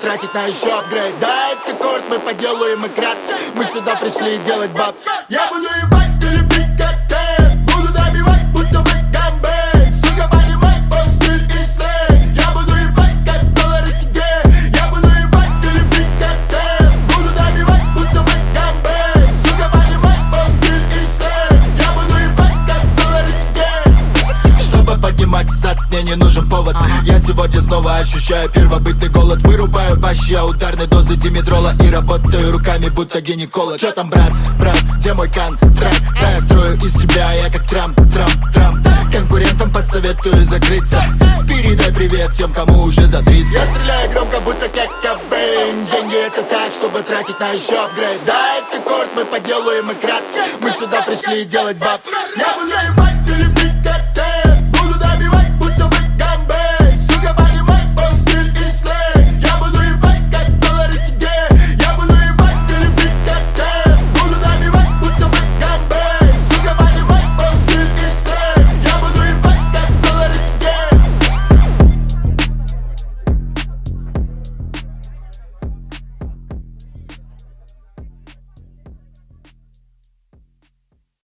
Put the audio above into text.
тратить на еще апгрейд. Да, это корт, мы поделаем экран. Мы сюда пришли делать баб. Я буду ебать, ты любить как ты. Буду добивать, будто бы гамбей. Сука, понимай, мой стиль и слей. Я буду ебать, как доллары тебе. Я буду ебать, ты любить как ты. Буду добивать, будто бы гамбей. Сука, понимай, мой стиль и слей. Я буду ебать, как доллары тебе. Чтобы поднимать зад, мне не нужен повод. Я сегодня снова ощущаю первобытный голод. Вырубаю бащи, ударной дозы димедрола. И работаю руками, будто гинеколог. Чё там, брат, где мой контракт? Да, я строю из себя, я как Трамп. Конкурентам посоветую закрыться. Передай привет тем, кому уже за 30. Я стреляю громко, будто как Кобейн. Деньги это так, чтобы тратить на еще апгрейд. За этот корт мы поделаем экран. Мы сюда пришли делать баб. Я буду